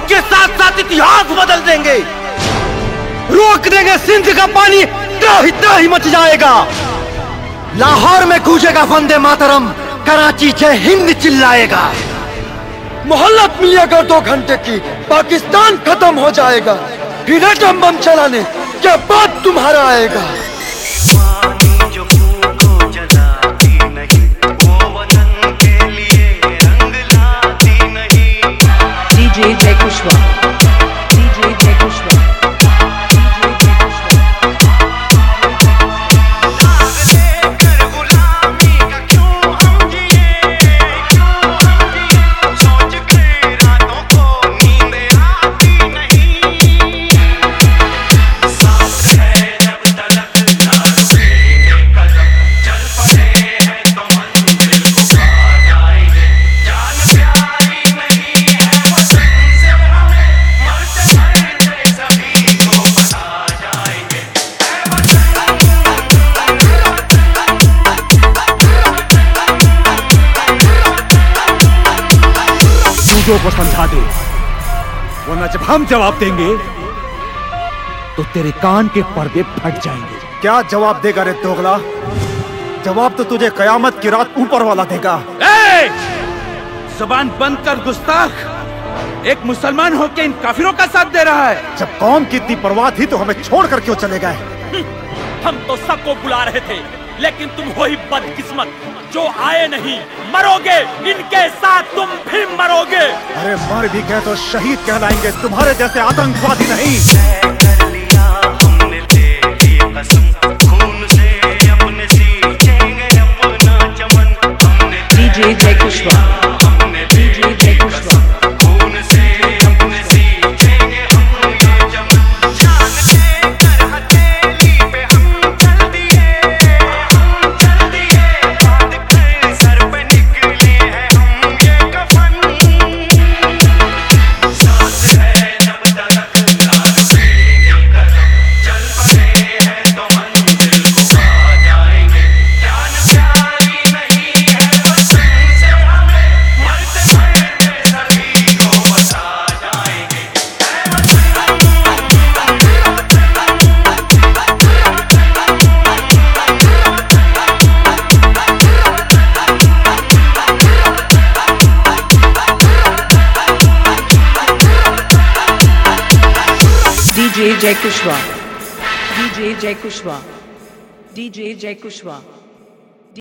के साथ साथ इतिहास बदल देंगे। रोक देंगे सिंध का पानी, त्राही त्राही मच जाएगा। लाहौर में गूंजेगा वंदे मातरम, कराची जय हिंद चिल्लाएगा। मोहल्लत मिलेगा 2 घंटे की, पाकिस्तान खत्म हो जाएगा। फिर एटम बम चलाने क्या बात तुम्हारा आएगा। DJ Jai Kushwaha, DJ Jai Kushwaha, DJ Jai Kushwaha। को समझा दे, वरना जब हम जवाब देंगे तो तेरे कान के पर्दे फट जाएंगे। क्या जवाब देगा रे दोगला? जवाब तो तुझे कयामत की रात ऊपर वाला देगा। जुबान बंद कर गुस्ताख। एक मुसलमान होकर इन काफिरों का साथ दे रहा है। जब कौम की इतनी परवाह थी तो हमें छोड़कर क्यों चले गए? हम तो सबको बुला रहे थे, लेकिन तुम वही बदकिस्मत जो आए नहीं। मरोगे, इनके साथ तुम भी मरोगे। अरे मर भी गए तो शहीद कहलाएंगे, तुम्हारे जैसे आतंकवादी नहीं। DJ Jai Kushwaha, DJ Jai Kushwaha। DJ Jai Kushwaha, DJ Jai Kushwaha, DJ Jai Kushwaha।